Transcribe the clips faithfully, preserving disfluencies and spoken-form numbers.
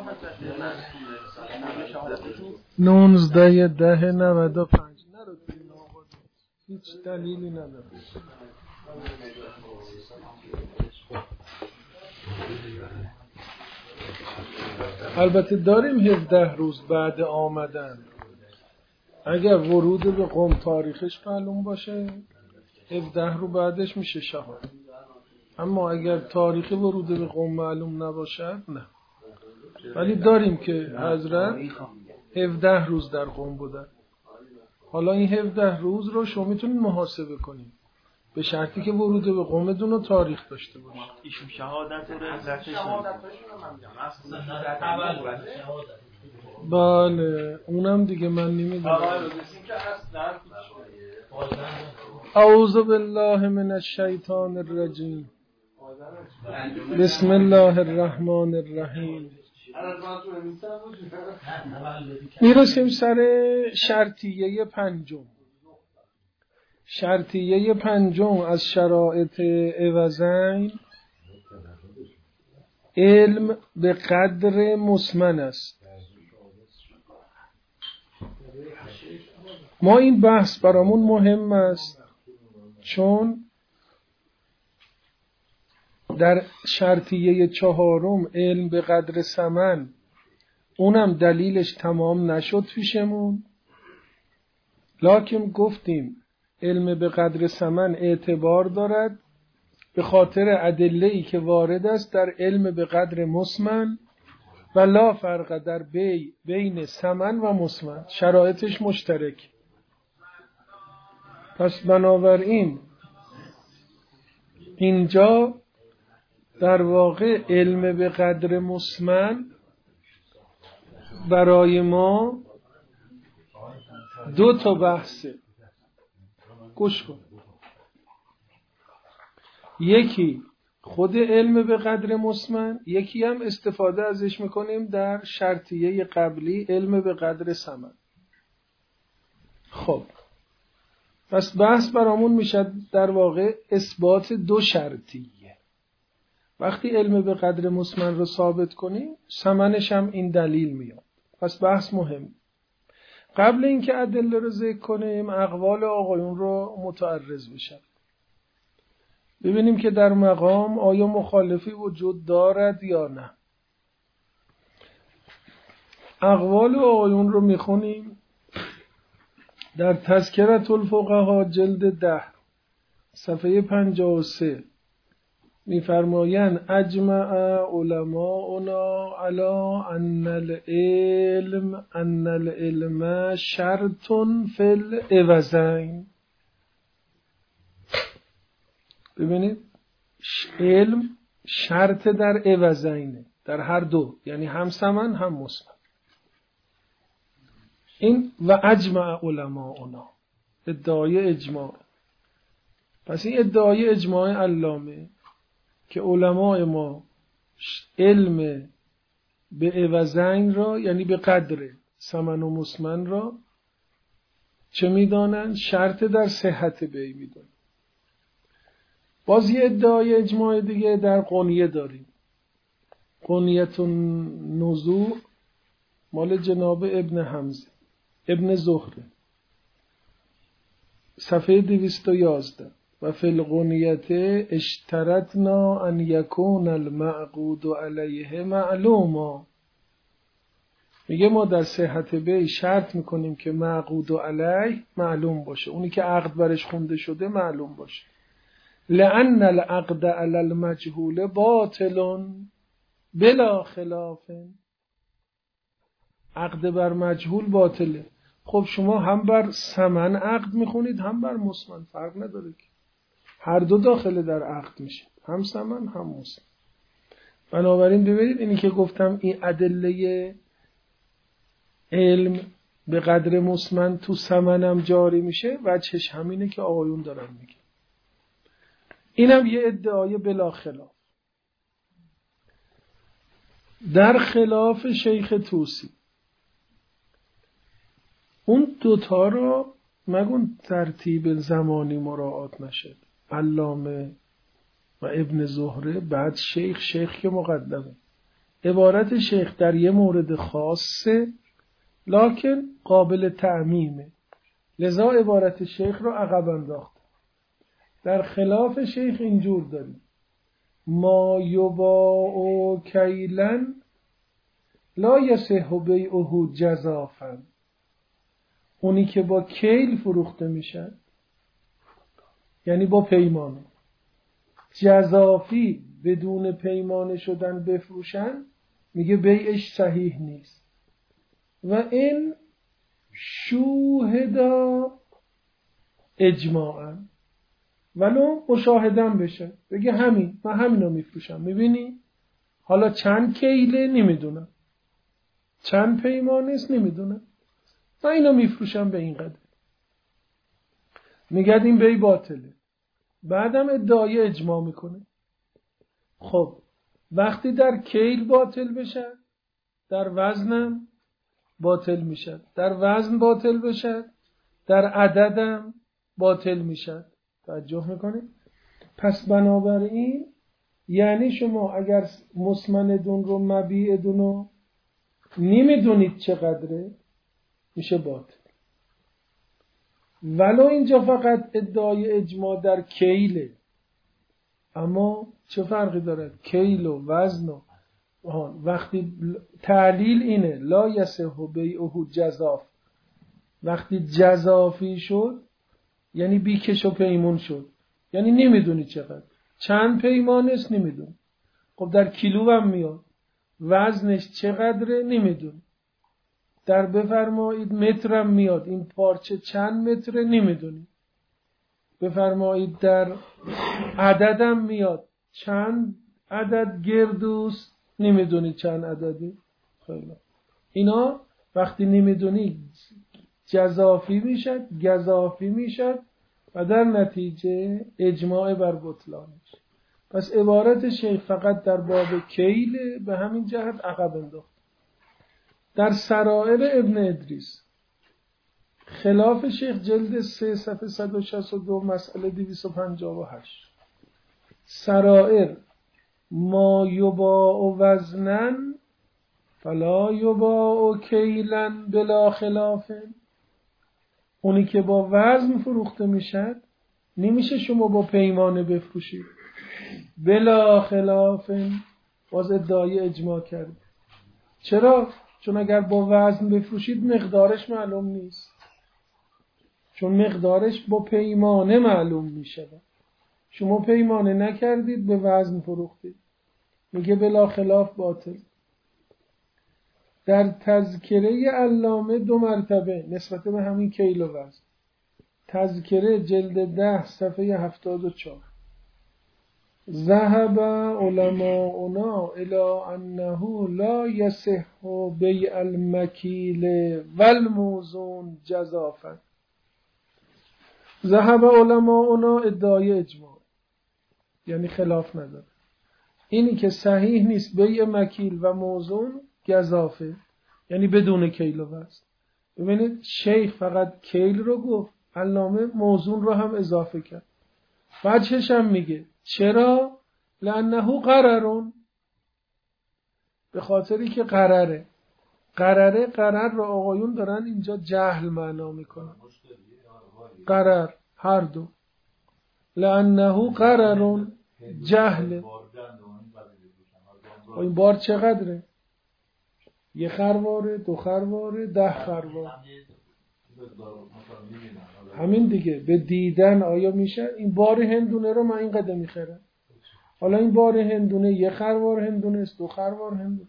نونزده ده نود و پنج نرو توی آقا هیچ دلیلی نداره. البته داریم هفده روز بعد آمدن. اگر ورود به قم تاریخش معلوم باشه هفده رو بعدش میشه شهادت. اما اگر تاریخ ورود به قم معلوم نباشد نه. ولی داریم که حضرت هفده روز در قم بودن. حالا این هفده روز رو شما میتونید محاسبه کنید به شرطی که ورود به قمتون رو تاریخ داشته باشه. ایشون شهادت حضرتشون بله اونم دیگه من نمیدونم. اعوذ بالله من الشیطان الرجیم. بسم الله الرحمن الرحیم. میرسیم سر شرطیه پنجم. شرطیه پنجم از شرایط عوضین علم به قدر مسمن است. ما این بحث برامون مهم است چون در شرطیه چهارم علم به قدر ثمن اونم دلیلش تمام نشد پیشمون، لکن گفتیم علم به قدر ثمن اعتبار دارد به خاطر ادله‌ای که وارد است در علم به قدر مسمن و لا فرق در بی بین ثمن و مسمن، شرایطش مشترک. پس بنابراین اینجا در واقع علم به قدر مسمن برای ما دو تا بحثه. گوش کن. یکی خود علم به قدر مسمن، یکی هم استفاده ازش میکنیم در شرطیه قبلی علم به قدر ثمن. خب پس بحث برامون میشه در واقع اثبات دو شرطیه. وقتی علم به قدر مسمن رو ثابت کنیم ثمنش هم این دلیل میاد. پس بحث مهم. قبل اینکه ادله رو ذکر کنیم اقوال آقایون رو متعرض بشن ببینیم که در مقام آیا مخالفی وجود دارد یا نه. اقوال آقایون رو میخونیم در تذکرة الفقهاء جلد ده صفحه پنجاه و سه میفرمایند اجمع علماؤنا علی ان العلم ان العلم شرط فی العوضین. ببینید علم شرط در عوضینه، در هر دو، یعنی هم ثمن هم مسمن. این و اجمع علماؤنا ادعای اجماع. پس این ادعای اجماع علامه که علماء ما علم به عوضین را یعنی به قدر ثمن و مسمن را چه میدانند؟ شرط در صحت بی میدانند. باز یه ادعای اجماع دیگه در قنیه داریم. قنیت النزوع مال جناب ابن حمزه ابن زهره صفحه دویست و یازده و فی القنیت اشترطنا ان یکون المعقود علیه معلوما. میگه ما در صحت بی شرط میکنیم که معقود علیه معلوم باشه، اونی که عقد برش خونده شده معلوم باشه. لأن العقد علی المجهول باطل بلا خلاف. عقد بر مجهول باطله. خب شما هم بر ثمن عقد میخونید هم بر مسمن، فرق نداره که هر دو داخل در عقد میشه، هم ثمن هم مسمن. بنابراین ببینید اینی که گفتم این ادله علم به قدر مسمن تو ثمن هم جاری میشه وجهش همینه که آقایون دارن میگه. اینم یه ادعای بلا خلاف. در خلاف شیخ طوسی اون دوتا رو مگون ترتیب زمانی مراعات نشد. علامه و ابن زهره بعد شیخ، شیخ که مقدمه، عبارت شیخ در یه مورد خاصه لکن قابل تعمیمه، لذا عبارت شیخ رو عقب انداخت. در خلاف شیخ اینجور داریم ما یباع کیلن لا یصح بیعه جزافا، اونی که با کیل فروخته میشه یعنی با پیمانه، جزافی بدون پیمانه شدن بفروشن میگه بیعش صحیح نیست. و این شوهدا اجماعا، ولو مشاهدن بشه بگه همین من همینو میفروشم، میبینی حالا چند کیله نمیدونم، چند پیمانه است نمیدونم، من اینو میفروشم به این قدر، میگه این بی باطله، بعدم ادعای اجماع میکنه. خب وقتی در کیل باطل بشه در وزنم باطل میشه، در وزن باطل بشه در عددم باطل میشه. توجه میکنید؟ پس بنابراین یعنی شما اگر مسمندون رو مبیعدون رو نمیدونید چقدره میشه باطل. ولو اینجا فقط ادعای اجماع در کیله، اما چه فرقی داره کیل و وزن و وقتی تعلیل اینه لا یصح بیعه جزاف، وقتی جزافی شد یعنی بیکش و پیمون شد، یعنی نمیدونی چقدر، چند پیمانه است نمیدونی. خب در کیلو هم میاد، وزنش چقدره نمیدونی، در بفرمایید مترم میاد، این پارچه چند متره نمیدونی، بفرمایید در عددم میاد چند عدد گردوست نمیدونی چند عددی. خیلی اینا وقتی نمیدونی جزافی میشد گزافی میشد و در نتیجه اجماع بر بطلانش. پس عبارت شیخ فقط در باب کیل به همین جهت عقب انداخت. در سرائر ابن ادریس خلاف شیخ جلد سه صفحه صد و شصت و دو مسئله دویست و پنجاه و هشت سرائر ما یباع وزنن فلا یباع کیلن بلا خلاف، اونی که با وزن فروخته میشد نمیشه شما با پیمانه بفروشید. بلا خلاف باز ادعای اجماع کرد. چرا؟ چون اگر با وزن بفروشید مقدارش معلوم نیست، چون مقدارش با پیمانه معلوم میشه. شما پیمانه نکردید به وزن فروختید، میگه بلا خلاف باطل. در تذکره علامه دو مرتبه نسبت به همین کیل و وزن، تذکره جلد ده صفحه هفتاد و چهار ذهب علماؤنا الى انه لا یصح بیع المکیل والموزون جزافا. ذهب علماؤنا ادعای اجماع یعنی خلاف نداره، اینی که صحیح نیست بیع مکیل و موزون گزافه یعنی بدون کیل و وزن. ببینید شیخ فقط کیل رو گفت، علامه موزون رو هم اضافه کرد. وجهش هم میگه چرا؟ لانه قررون، به خاطری که قرره. قرره قرر رو آقایون دارن اینجا جهل معنا میکنن، قرر هر دو، لانه قررون جهل. این بار چقدره؟ یه خرواره، دو خرواره، ده خرواره، همین دیگه. به دیدن آیا میشه این بار هندونه رو من این قدر میخرم، حالا این بار هندونه یه خروار هندونه است، دو خروار هندونه،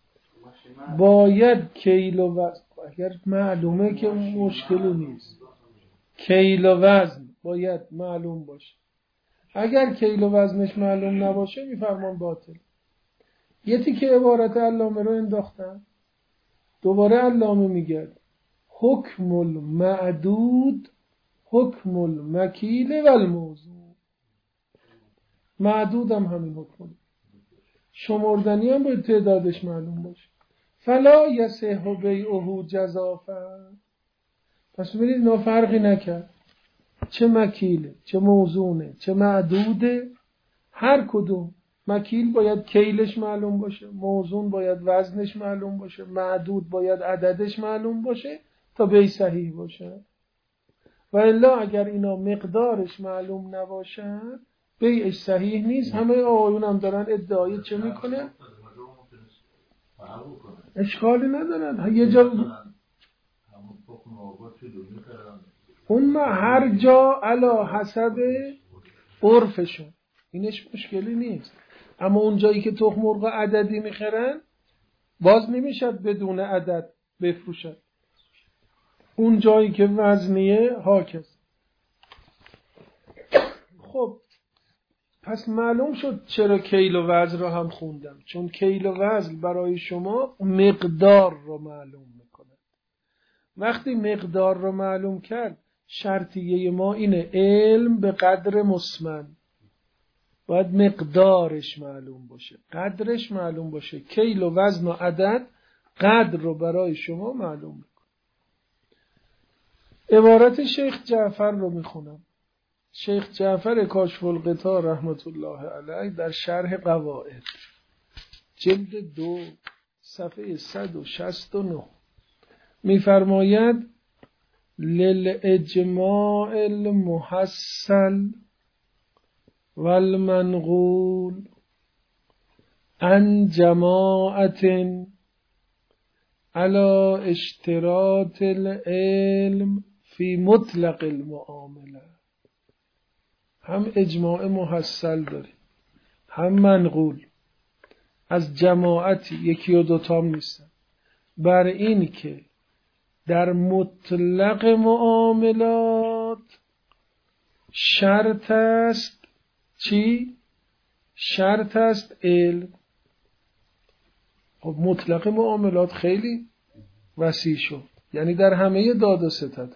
باید کیل و وزن، اگر معلومه که مشکلی نیست، کیل و وزن باید معلوم باشه. اگر کیل و وزنش معلوم نباشه میفرمان باطل. یه تیکه عبارت علامه رو انداختن، دوباره علامه میگه حکم المعدود حکم المکیل و الموزون. معدود هم همین حکم، شمردنی هم باید تعدادش معلوم باشه. فلا یصح بیعه جزافا. پس ببینید اینا فرقی نکرد، چه مکیله چه موزونه چه معدوده، هر کدوم مکیل باید کیلش معلوم باشه، موزون باید وزنش معلوم باشه، معدود باید عددش معلوم باشه تا بی صحیح باشه. و الا اگر اینا مقدارش معلوم نباشه بیعش صحیح نیست. همه آقایون هم دارن ادعای چه میکنه؟ اشکالی ندارن. یه جا اون ما هر جا علا حسب عرفشون، اینش مشکلی نیست. اما اون جایی که تخم مرغ عددی میخرن باز نمیشد بدون عدد بفروشن. اون جایی که وزنیه حاکس. خب پس معلوم شد چرا کیل و وزن رو هم خوندم، چون کیل و وزن برای شما مقدار رو معلوم میکنه. وقتی مقدار رو معلوم کرد شرطیه ما اینه علم به قدر مسمن، باید مقدارش معلوم باشه، قدرش معلوم باشه. کیل و وزن و عدد قدر رو برای شما معلوم میکنه. عبارت شیخ جعفر رو میخونم. شیخ جعفر کاشف الغطا رحمت الله علیه در شرح قواعد جلد دو صفحه صد و شصت و نه میفرماید للاجماع المحصل والمنقول عن جماعت على اشتراط العلم فی مطلق المعامله. هم اجماع محصل داری هم منقول از جماعتی، یکی و دوتام نیستن، بر این که در مطلق معاملات شرط است چی؟ شرط است علم. خب مطلق معاملات خیلی وسیع شد، یعنی در همه داد و ستد.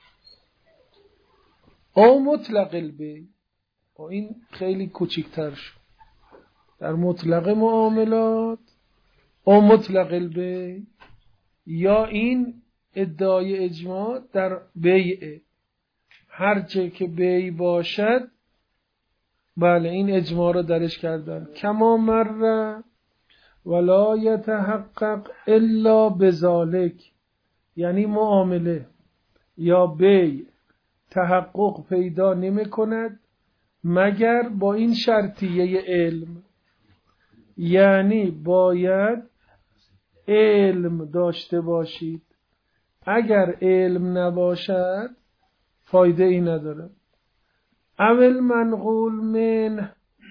او مطلق البیع، این خیلی کوچکتر شد. در مطلق معاملات او مطلق البیع، یا این ادعای اجماع در بیع، هرچه که بیع باشد بله این اجماع رو درش کردن. کما مر ولا یتحقق الا بذالک، یعنی معامله یا بیع تحقق پیدا نمی کند مگر با این شرطیه علم، یعنی باید علم داشته باشید. اگر علم نباشد فایده ای نداره. اول منقول من،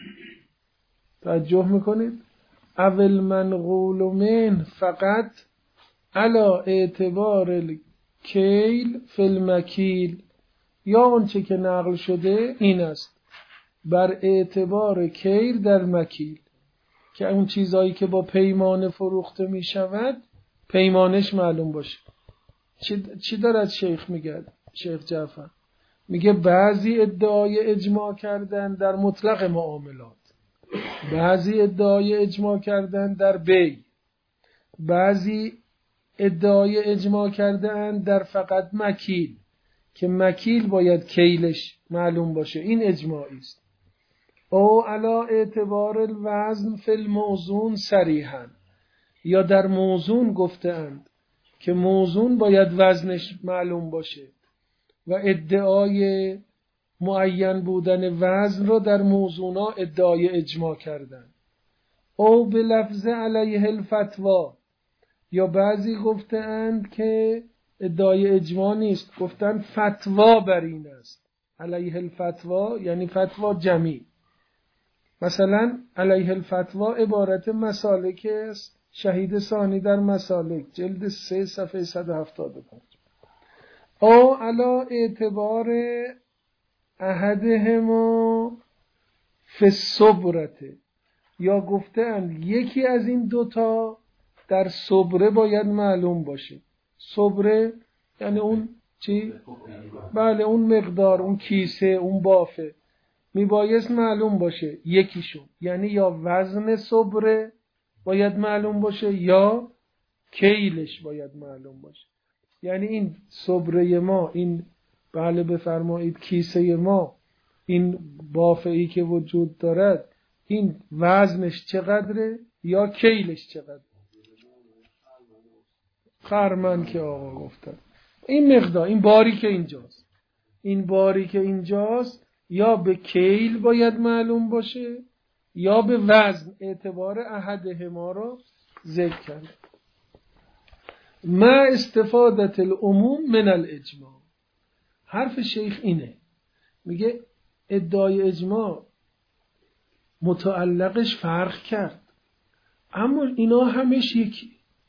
توجه میکنید، اول منقول من فقط علا اعتبار الکیل فی المکیل، یا آنچه که نقل شده این است بر اعتبار کیل در مکیل، که اون چیزایی که با پیمانه فروخته می شود پیمانش معلوم باشه. چی, چی دارد شیخ میگه؟ شیخ جعفر میگه بعضی ادعای اجماع کردن در مطلق معاملات، بعضی ادعای اجماع کردن در بیع، بعضی ادعای اجماع کردن در فقط مکیل، که مکیل باید کیلش معلوم باشه. این اجماعی است. او علا اعتبار الوزن فی الموزون صریحا، یا در موزون گفتند که موزون باید وزنش معلوم باشه و ادعای معین بودن وزن رو در موزونا ادعای اجماع کردن. او به لفظ علیه الفتوا، یا بعضی گفتند که ادعای اجماع نیست، گفتن فتوا بر این است. علیه الفتوا یعنی فتوا جمعی. مثلا علیه الفتوا عبارت مسالک است، شهید ثانی در مسالک جلد سه صفحه صد و هفتاد و پنج. او علا اعتبار احدهما فی الصبرته، یا گفتند یکی از این دوتا در صبره باید معلوم باشه. صبره یعنی اون چی؟ بله اون مقدار، اون کیسه، اون بافه میبایست معلوم باشه یکیشون، یعنی یا وزن صبره باید معلوم باشه یا کیلش باید معلوم باشه. یعنی این صبره ما، این بله بفرمایید کیسه ما، این بافه‌ای که وجود دارد این وزنش چقدره یا کیلش چقدره. خرمن که آقا گفتن این مقدار، این باری که اینجاست، این باری که اینجاست یا به کیل باید معلوم باشه یا به وزن، اعتبار احدهما رو ذکر کرد. ما استفادت العموم من الاجماع. حرف شیخ اینه، میگه ادعای اجماع متعلقش فرق کرد، اما اینا همش یکی.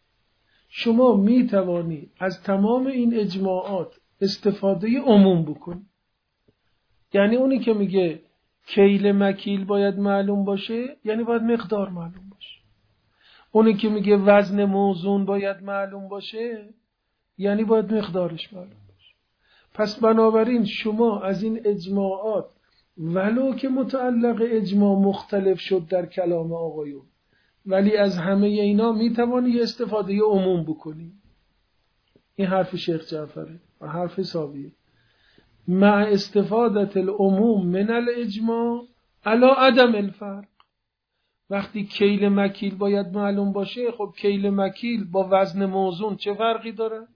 شما می توانی از تمام این اجماعات استفاده عموم بکنی. یعنی اونی که میگه کیل مکیل باید معلوم باشه، یعنی باید مقدار معلوم باشه. اونی که میگه وزن موزون باید معلوم باشه، یعنی باید مقدارش معلوم باشه. پس بنابراین شما از این اجماعات ولو که متعلق اجماع مختلف شد در کلام آقایون، ولی از همه اینا میتوانی استفاده عموم بکنی. این حرف شیخ جعفره و حرف ساویه. مع استفادت العموم من الاجماع علی عدم الفرق. وقتی کیل مکیل باید معلوم باشه، خب کیل مکیل با وزن موزون چه فرقی داره؟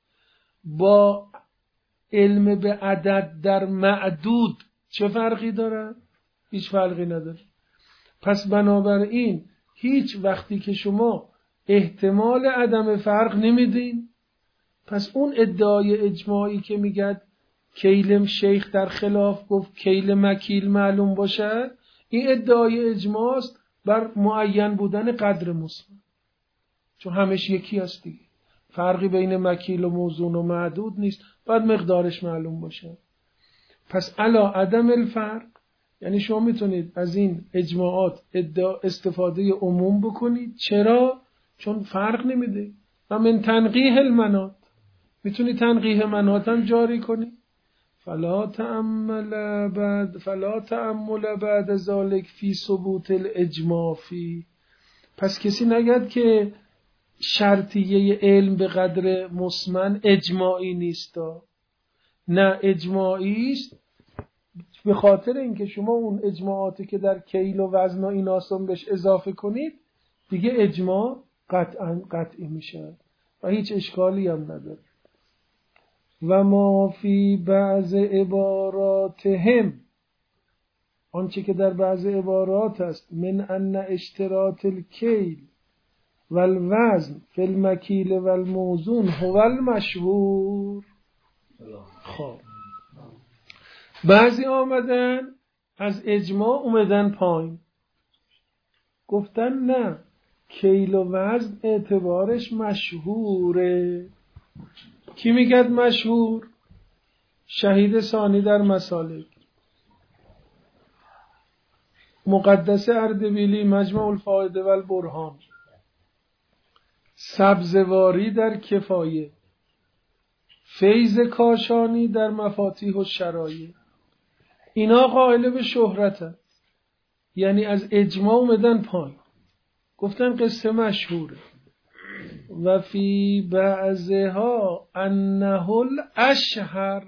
با علم به عدد در معدود چه فرقی داره؟ هیچ فرقی نداره. پس بنابراین هیچ وقتی که شما احتمال عدم فرق نمیدین، پس اون ادعای اجماعی که میگد کیل شیخ در خلاف گفت کیل مکیل معلوم باشه، این ادعای اجماع است بر معین بودن قدر مسلم، چون همش یکی هست دیگه، فرقی بین مکیل و موزون و معدود نیست، باید مقدارش معلوم باشه. پس علا عدم الفرق، یعنی شما میتونید از این اجماعات استفاده عموم بکنید. چرا؟ چون فرق نمیده. و من تنقیح المنات، میتونی تنقیح منات هم جاری کنی. فلا تأمل بعد فلا تأمل بعد ذلك فی ثبوت الاجماع فی. پس کسی نگد که شرطیه علم به قدر مسمن اجماعی نیست، نه اجماعی است، به خاطر اینکه شما اون اجماعاتی که در کیل و وزن و ایناسون بهش اضافه کنید دیگه اجماع قطعا قطعی میشه و هیچ اشکالی هم نداره. و ما فی بعض عباراتهم، آنچه که در بعض عبارات است، من ان اشتراط الکیل والوزن فی المکیل والموزون هو المشهور. خب بعضی آمدن از اجماع اومدن پایین، گفتن نه کیل و وزن اعتبارش مشهوره. کی میگد مشهور؟ شهید ثانی در مسالک، مقدس اردبیلی مجمع الفائده و البرهان، سبزواری در کفایه، فیض کاشانی در مفاتیح و شرایع. اینا قائل به شهرتن، یعنی از اجماع اومدن پایین، گفتن قصه مشهوره. و فی بعضها انه الاشهر،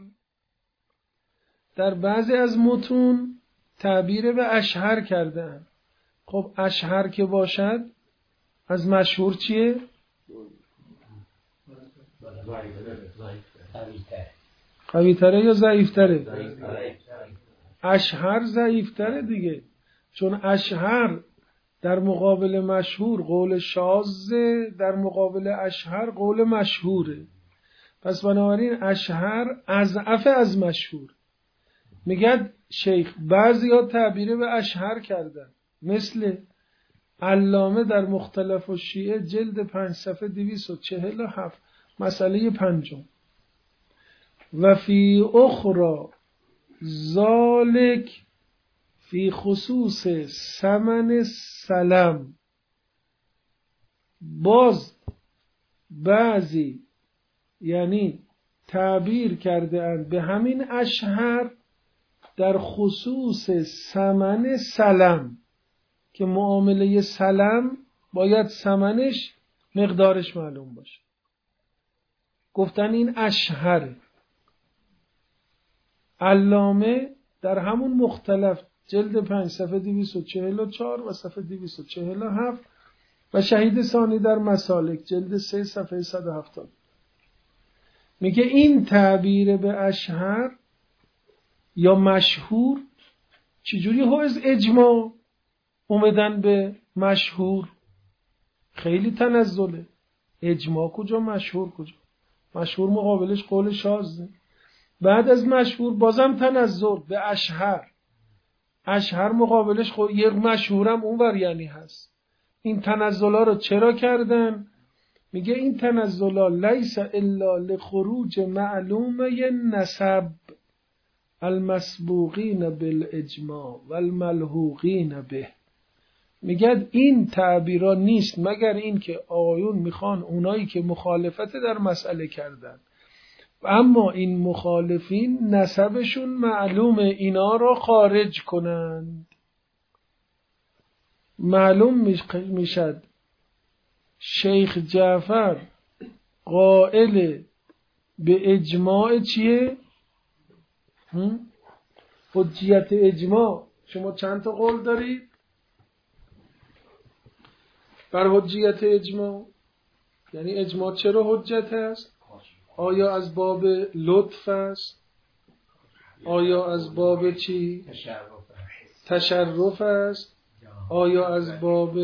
در بعضی از متون تعبیر به اشهر کردن. خب اشهر که باشد از مشهور چیه؟ قوی تره یا ضعیف تره؟ اشهر ضعیف تره دیگه، چون اشهر در مقابل مشهور قول شاذه، در مقابل اشهر قول مشهوره. پس بنابراین اشهر اضعف از مشهور. میگد شیخ بعضی ها تعبیر به اشهر کردن، مثل علامه در مختلف الشیعه جلد پنج صفحه دویست و چهل و هفت مسئله پنجم. و فی اخرى ذالک فی خصوص ثمن سلم، باز بعضی یعنی تعبیر کرده اند به همین اشهر در خصوص ثمن سلم، که معامله سلم باید ثمنش مقدارش معلوم باشه. گفتن این اشهره. علامه در همون مختلف جلد پنج صفحه دویست و چهل و چهار و صفحه دویست و چهل و هفت و شهید ثانی در مسالک جلد سه صفحه صد و هفتاد. میگه این تعبیر به اشهر یا مشهور چجوری ها از اجماع اومدن به مشهور؟ خیلی تنزله. اجماع کجا مشهور کجا؟ مشهور مقابلش قول شاذه. بعد از مشهور بازم تنزل به اشهر. اشهر مقابلش خود یک مشهورم اونور یعنی هست. این تنزلا رو چرا کردن؟ میگه این تنزلا لیس الا لخروج معلومه نسب المسبوقین بالاجماع والملحوقین به. میگه این تعبیرا نیست مگر این که آقایون میخوان اونایی که مخالفت در مسئله کردن اما این مخالفین نسبشون معلومه اینا را خارج کنند. معلوم میشد شیخ جعفر قائل به اجماع چیه؟ حجیت اجماع. شما چند تا قول دارید بر حجیت اجماع؟ یعنی اجماع چرا حجت است؟ آیا از باب لطف است؟ آیا از باب چی؟ تشرف است؟ آیا از باب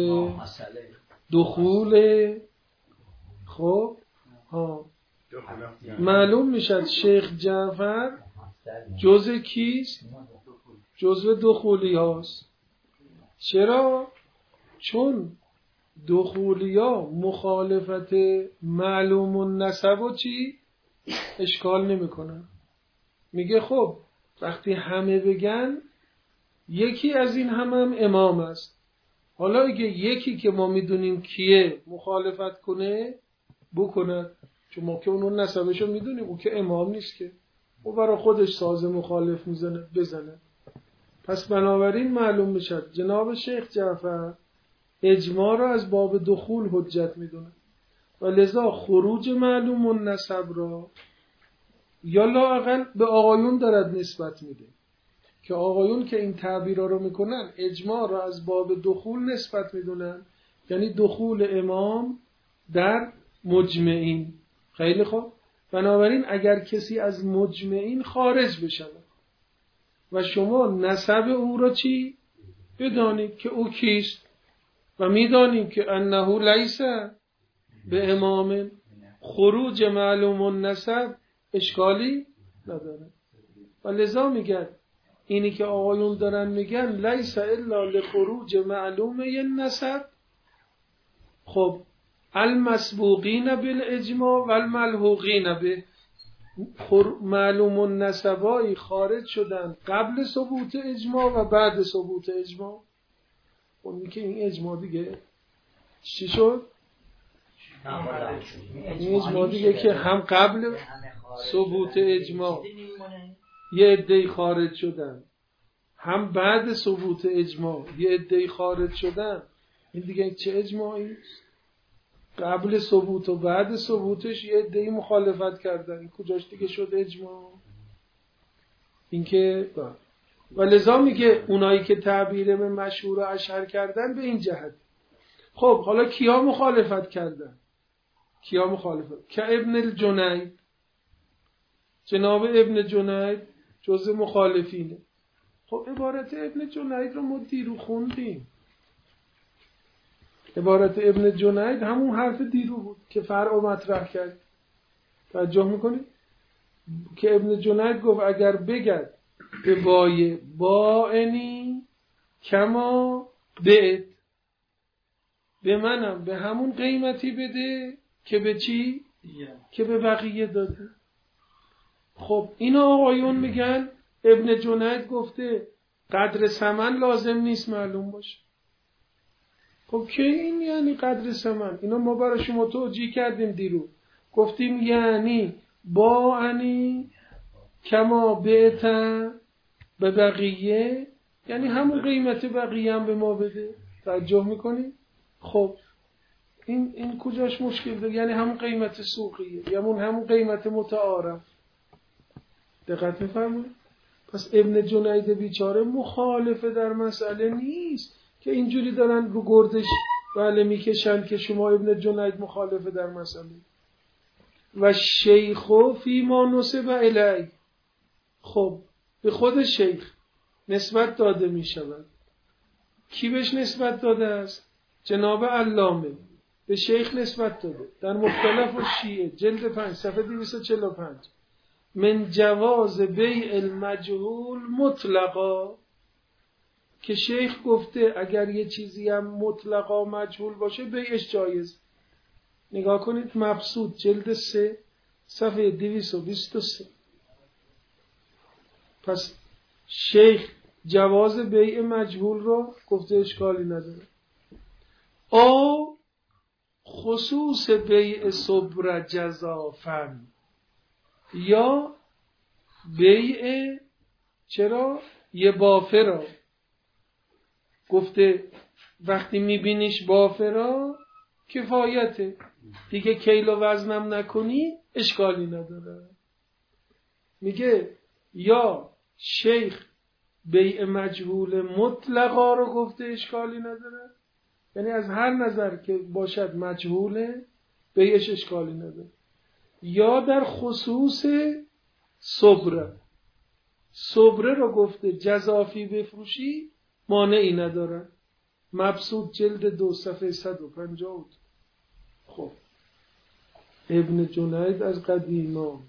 دخول؟ خب ها معلوم میشد شیخ جعفر جزء کیست؟ جزء دخولی هاست. چرا؟ چون دخولی ها مخالفت معلوم النسب و چی؟ اشکال نمی کنن. میگه خب وقتی همه بگن یکی از این هم, هم امام است. حالا اگه یکی که ما میدونیم کیه مخالفت کنه بکنه، چون ما که اونو نسبشو میدونیم، او که امام نیست که، او برای خودش ساز مخالف میزنه بزنه. پس بنابراین معلوم میشد جناب شیخ جعفر اجماع را از باب دخول حجت میدونه و لذا خروج معلوم النسب را یا لااقل به آقایون دارد نسبت میده که آقایون که این تعبیرها رو میکنن اجماع را از باب دخول نسبت میدونن، یعنی دخول امام در مجمعین. خیلی خوب. بنابراین اگر کسی از مجمعین خارج بشه و شما نسب او را چی؟ بدانید که او کیست و میدانیم که انه لیس به امام، خروج معلوم النسب اشکالی نداره. و لذا میگن اینی که آقایون دارن میگن لیس الا لخروج معلوم النسب، خب المسبوقین بالاجماع والملحوقین به، معلوم النسبایی خارج شدن قبل ثبوت اجماع و بعد ثبوت اجماع. اونی که این اجماع دیگه چی شد؟ این اجماع دیگه که هم قبل ثبوت اجماع یه عده‌ای خارج شدن، هم بعد ثبوت اجماع یه عده‌ای خارج شدن. این دیگه چه اجماعی؟ قبل ثبوت و بعد ثبوتش یه عده‌ای مخالفت کردن. این کجاش دیگه شد اجماع؟ این که و لذا میگه اونایی که تعبیر به مشهور و اشهر کردن به این جهت. خب حالا کیا مخالفت کردن؟ کیا مخالفت؟ که ابن الجنید، جناب ابن جنید جزء مخالفینه. خب عبارت ابن جنید رو ما دیرو خوندیم. عبارت ابن جنید همون حرف دیرو بود که فرع مطرح کرد. توجه میکنید؟ که ابن جنید گفت اگر بگد به بای باعنی کما بد، به منم به همون قیمتی بده که به چی؟ yeah. که به بقیه داده. خب اینا آقایون میگن ابن جنید گفته قدر ثمن لازم نیست معلوم باشه. خب که این یعنی قدر ثمن؟ اینا ما برای شما توجیه کردیم دیرو، گفتیم یعنی باعنی کما بهتن به بقیه، یعنی همون قیمت بقیه هم به ما بده. توجه میکنی؟ خب این این کجاش مشکل داره؟ یعنی همون قیمت سوقیه، یعنی همون قیمت متعارف. دقت میفرمایید؟ پس ابن جنید بیچاره مخالفه در مسئله نیست که اینجوری دارن رو گردش بله میکشن که شما ابن جنید مخالفه در مسئله. و شیخو فی ما نسب الی، خب به خود شیخ نسبت داده می شود. کی بهش نسبت داده است؟ جناب علامه به شیخ نسبت داده در مختلف و شیعه جلد پنج صفحه دویست و چهل و پنج من جواز بیع المجهول مطلقا، که شیخ گفته اگر یه چیزی هم مطلقا مجهول باشه بیعش جایز. نگاه کنید مبسوط جلد سه صفحه دویست و بیست و سه. پس شیخ جواز بیع مجهول رو گفته اشکالی نداره. او خصوص بیع صبر جزافن، یا بیع چرا یه بافه را گفته وقتی میبینیش بافه را کفایته دیگه، کیل و وزنم نکنی اشکالی نداره. میگه یا شیخ بیع مجهول مطلقا رو گفته اشکالی نداره، یعنی از هر نظر که باشد مجهوله بیعش اشکالی نداره، یا در خصوص صبره صبره رو گفته جزافی بفروشی مانعی نداره. مبسوط جلد دو صفحه صد و پنجاه. خب ابن جنید از قدیما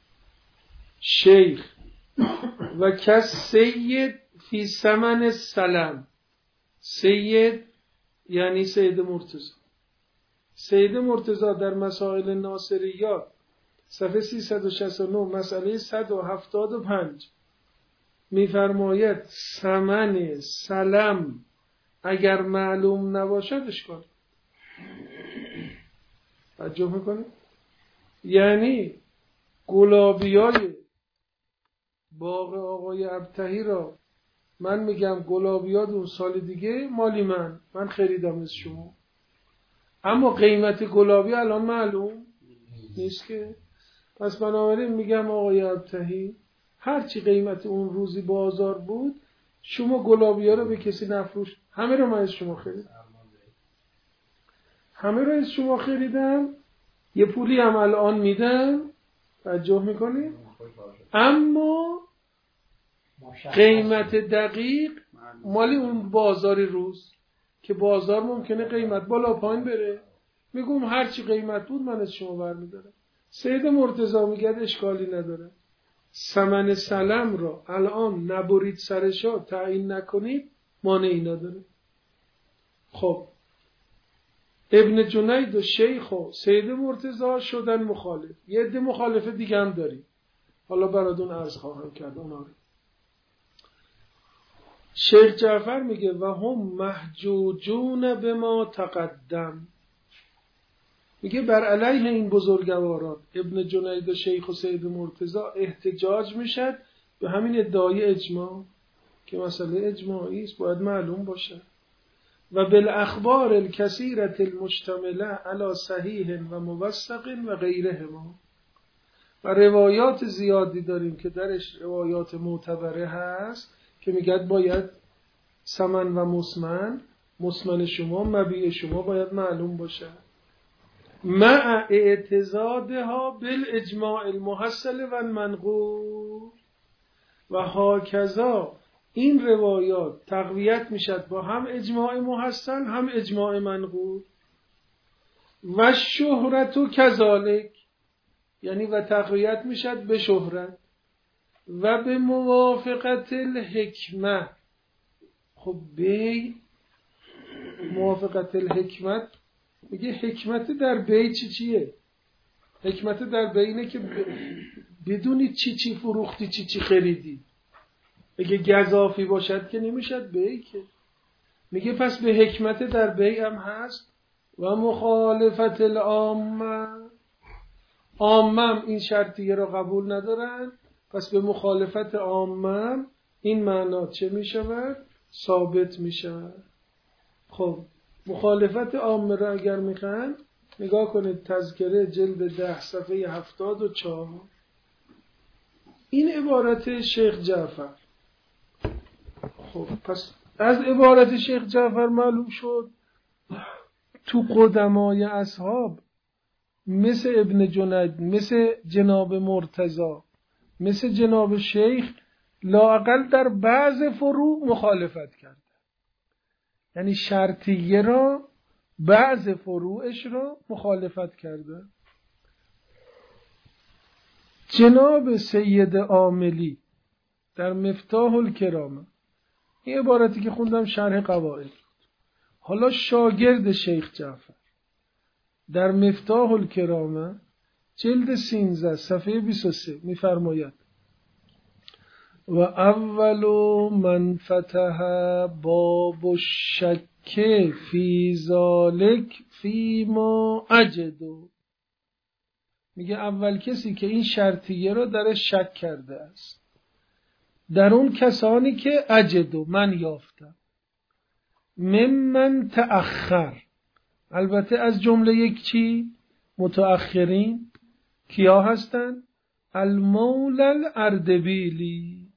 شیخ و کس سید فی ثمن سلم، سید یعنی سید مرتضی. سید مرتضی در مسائل ناصریات صفحه سیصد و شصت و نه مسئله صد و هفتاد و پنج میفرماید ثمن سلم اگر معلوم نباشد اشکال. توجه میکنید؟ یعنی گلابیای باغ آقای ابتهی را من میگم گلابیات اون سال دیگه مالی من من خریدم از شما، اما قیمت گلابی الان معلوم نیست که. پس بنابراین میگم آقای ابتهی هرچی قیمت اون روزی بازار بود شما گلابی ها رو به کسی نفروش. همه رو من از شما خریدم، همه رو از شما خریدم، یه پولی هم الان میدم. توجه میکنی؟ اما قیمت دقیق مالی اون بازاری روز که بازار ممکنه قیمت بالا پایین بره، میگم هرچی قیمت بود من از شما برمیدارم. سید مرتضی میگه اشکالی نداره، ثمن سلم را الان نبرید سرشا تعیین نکنید مانعی نداره. خب ابن جنید و شیخ و سید مرتضی شدن مخالف. یه عده مخالفه دیگه هم داریم، حالا براتون عرض خواهم کرد اونا رو. شیخ جعفر میگه و هم محجوجون به ما تقدم، میگه بر علیه این بزرگواران ابن جنید و شیخ و سید مرتضی احتجاج میشد به همین ادعای اجماع که مسئله اجماعی است باید معلوم باشه. و بالاخبار الکثیرة المشتمله علی صحیح و موثق و غیرهما، و روایات زیادی داریم که درش روایات معتبره هست که میگد باید ثمن و مسمن، مسمن شما مبیع شما باید معلوم باشه، مع اعتضادها بالاجماع المحصل و المنقول. و هاکذا این روایات تقویت میشد با هم اجماع محصل هم اجماع منقول. و شهرت و کذالک، یعنی و تقویت میشد به شهرت و به موافقت الحکمه. خب بی موافقت الحکمت میگه حکمت در بی چی چیه؟ حکمت در بی اینه که بدونی چی چی فروختی چی چی خریدی. اگه گزافی باشد که نمیشد بی که. میگه پس به حکمت در بی هم هست. و مخالفت العامه، عامه این شرطیه را قبول ندارن، پس به مخالفت عامه این معنا چه میشود؟ ثابت میشود. خب مخالفت عامه را اگر میخوان نگاه کنید تذکره جلد ده صفحه هفتاد و چهار. این عبارت شیخ جعفر. خب پس از عبارت شیخ جعفر معلوم شد تو قدمای اصحاب مثل ابن جنید، مثل جناب مرتضی، مثل جناب شیخ لااقل در بعض فروع مخالفت کرد. یعنی شرطیه را بعض فروعش را مخالفت کرده. جناب سید عاملی در مفتاح الکرامه، این عبارتی که خوندم شرح قواعد، حالا شاگرد شیخ جعفر در مفتاح الکرامه جلد سیزده صفحه بیست و سه میفرماید و اول من فتح باب الشک فی ذالک فی ما اجدو، میگه اول کسی که این شرطیه را در شک کرده است در اون کسانی که اجدو من یافتم، ممن تأخر، البته از جمله یک چی متأخرین کیا هستن؟ المولا الاردبیلی،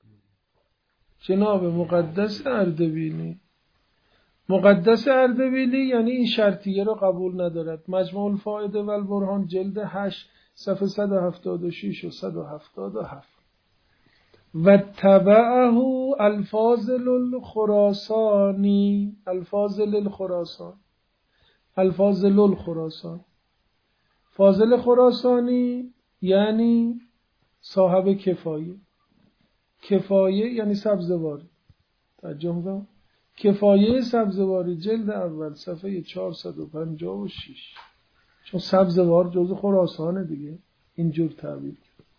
جناب مقدس اردبیلی. مقدس اردبیلی یعنی این شرطیه را قبول ندارد. مجموع الفائده و البرهان جلد هشت صفحه صد و هفتاد و شش و صد و هفتاد و هفت. و تبعه الفاضل الخراسانی، الفاضل الخراسان، الفاضل الخراسان، فاضل خراسانی یعنی صاحب کفایه. کفایه یعنی سبزواری. توجه کنید، کفایه سبزواری جلد اول صفحه چهارصد و پنجاه و شش، چون سبزوار جزء خراسانه دیگه، اینجور تعبیر.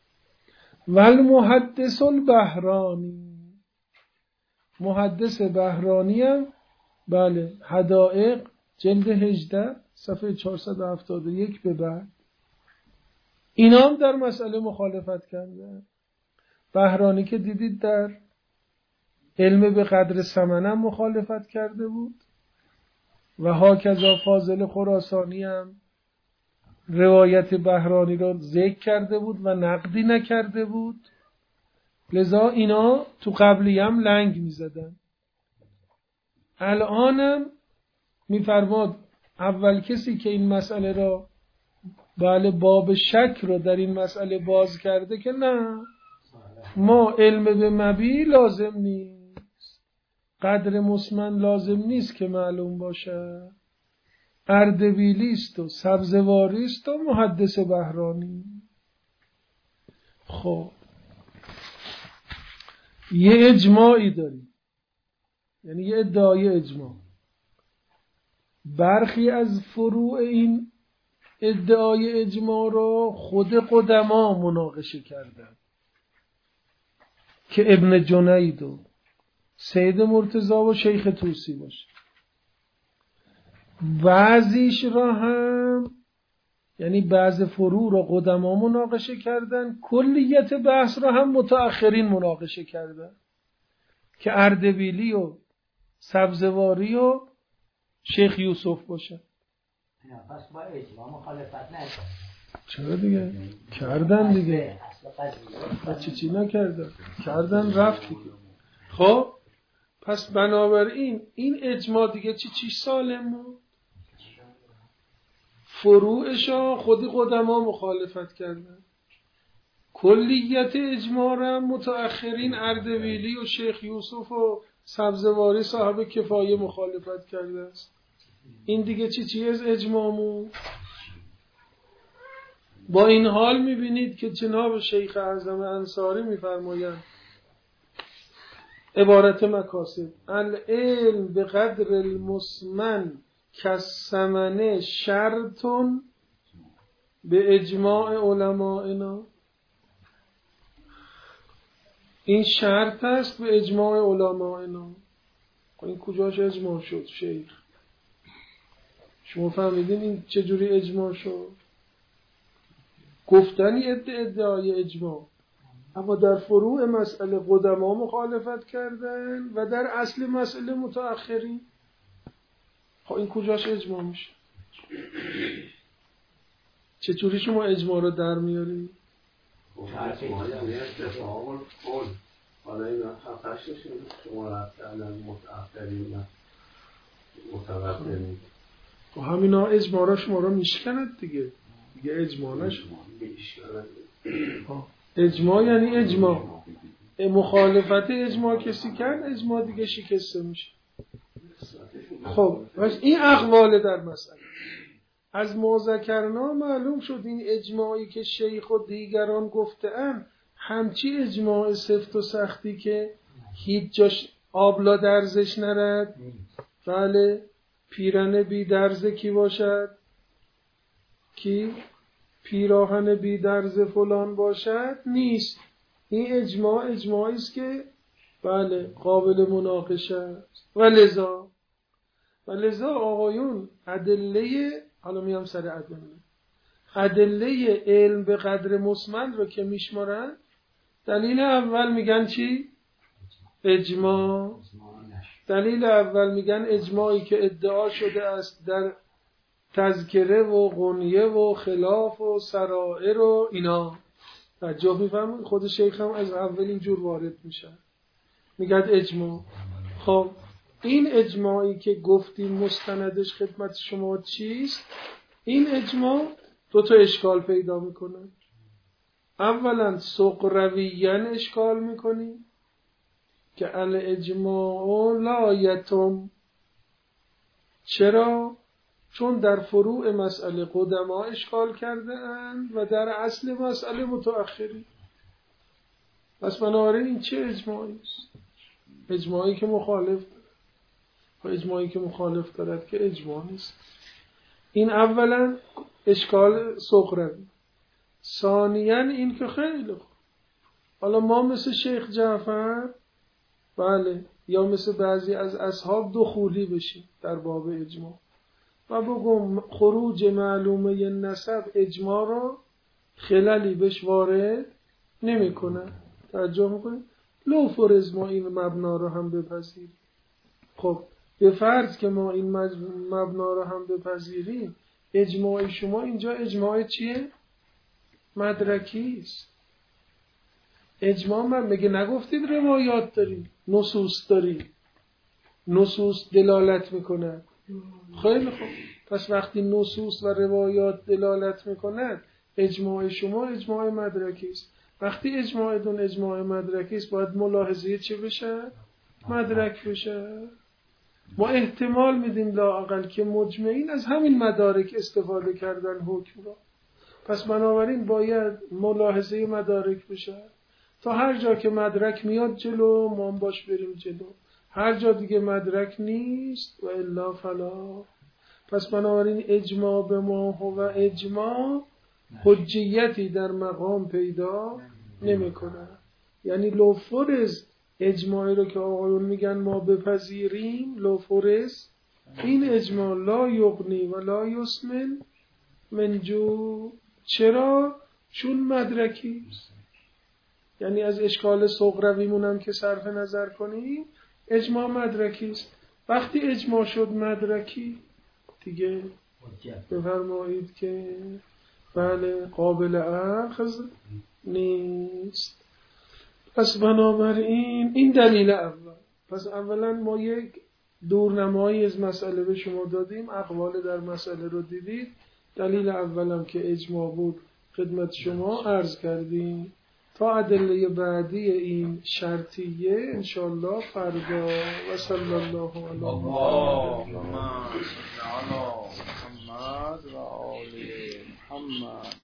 والمحدث البهرانی، محدث بهرانی هم بله حدائق جلد هجده صفحه چهارصد و هفتاد و یک به بعد، اینا هم در مسئله مخالفت کرده. بهرانی که دیدید در علم به قدر ثمنم مخالفت کرده بود و هاکذا فاضل خراسانی هم روایت بهرانی را ذکر کرده بود و نقدی نکرده بود، لذا اینا تو قبلی هم لنگ می زدن. الانم می فرماد اول کسی که این مسئله را بله باب شک رو در این مسئله باز کرده که نه ما علم به مبی لازم نیست، قدر مسمن لازم نیست که معلوم باشه، اردبیلیست و سبزواریست و محدث بهرانی. خب یه اجماعی داریم، یعنی یه ادعای اجماع. برخی از فروع این ادعای اجماع رو خود قدما مناقشه کردن که ابن جنید و سید مرتضی و شیخ طوسی باشه. بعضیش را هم یعنی بعض فروع را قدما مناقشه کردن، کلیت بحث را هم متأخرین مناقشه کردن که اردبیلی و سبزواری و شیخ یوسف باشه. پس با اجماع مخالفت نکرد. چرا دیگه؟ کردن دیگه. بچه چی نکردن؟ کردن رفت دیگه. خب پس بنابراین این اجماع دیگه چی چی سالم بود؟ فروعشا خودی قدما مخالفت کردن، کلیت اجماع را متأخرین اردبیلی و شیخ یوسف و سبزواری صاحب کفایه مخالفت کرده است. این دیگه چی چی از اجماعمون؟ با این حال میبینید که جناب شیخ اعظم انصاری میفرمایند عبارت مکاسب العلم به قدر المسمن کالثمن شرطن به اجماع علمائنا، این شرط است به اجماع علمائنا. این کجاش اجماع شد شیخ؟ شما فهمیدین این چجوری اجماع شد؟ گفتنی ادعای اجماع، اما در فروع مسئله قدما مخالفت کردن و در اصل مسئله متأخرین. خب این کجاش اجماع میشه؟ چطوری شما اجماع رو در میاری؟ ما یعنی اتفاق کل حالا این هفتشش شما رفت کردن متأخرین متقدمین و همینا اجماع شما رو میشکند دیگه دیگه اجماع نشد. اجماع یعنی اجماع، مخالفت اجماع کسی کرد اجماع دیگه شکسته میشه. خب این اقوال در مسئله. از ما ذکرنا معلوم شد این اجماعی که شیخ و دیگران گفته‌اند همچی اجماع سفت و سختی که هیچ جاش آبلا درزش نرد. بله پیرن بی درز کی باشد؟ کی؟ پیراهن بی درز فلان باشد نیست. این اجماع اجماعی است که بله قابل مناقشه است. و لذا و لذا آقایون ادله، حالا میام سر ادله، ادله علم به قدر مسمن رو که میشمارن دلیل اول میگن چی؟ اجماع. دلیل اول میگن اجماعی که ادعا شده است در تذکره و غنیه و خلاف و سرائر و اینا. توجه میفهمون؟ خود شیخ هم از اول اینجور وارد میشه میگن اجماع. خب این اجماعی که گفتیم مستندش خدمت شما چیست؟ این اجماع دو تا اشکال پیدا میکنه. اولا سقرویاً اشکال میکنی که الاجماع لا یتم. چرا؟ چون در فروع مسئله قدما اشکال کرده اند و در اصل مسئله متأخری. پس بنابراین این چه اجماعی است؟ اجماعی که مخالف دارد و اجماعی که مخالف دارد که اجماع نیست. این اولا اشکال سقروی. ثانیاً این که خیلی خوب حالا ما مثل شیخ جعفر بله یا مثل بعضی از اصحاب دخولی بشیم در باب اجماع و بگم خروج معلومه نسب اجماع را خللی بهش وارد نمی کنه. توجه میکنید؟ لو فرض ما این مبنا رو هم بپذیریم. خب به فرض که ما این مبنا رو هم بپذیریم اجماع شما اینجا اجماع چیه؟ مدرکی است. اجماع من میگه نگفتید روایات داریم، نصوص داریم، نصوص دلالت میکنه. خیلی خوب، پس وقتی نصوص و روایات دلالت میکنه اجماع شما اجماع مدرکی است. وقتی اجماع دون اجماع مدرکی است باید ملاحظه چه بشه؟ مدرک بشه. ما احتمال میدیم لااقل که مجمعین از همین مدارک استفاده کردن حکم را. پس بنابراین باید ملاحظه مدارک بشه تا هر جا که مدرک میاد جلو ما هم باش بریم جلو، هر جا دیگه مدرک نیست و الا فلا. پس بنابراین اجماع به ما و اجماع حجیتی در مقام پیدا نمیکنه. یعنی لو فرض اجماعی رو که آقایون میگن ما بپذیریم، لو فرض این اجماع لا یغنی و لا یسمن من جو. چرا؟ چون مدرکی. یعنی از اشکال سقرویمون هم که صرف نظر کنیم اجماع مدرکی است. وقتی اجماع شد مدرکی دیگه بفرمایید که بله قابل اخذ نیست. پس بنابراین این دلیل اول. پس اولا ما یک دورنمایی از مسئله به شما دادیم، اقوال در مسئله رو دیدید. دلیل اولم که اجماع بود خدمت شما عرض کردیم. تا ادله بعدی این شرطیه انشاءالله فردا. و صلی الله علی محمد و آل محمد.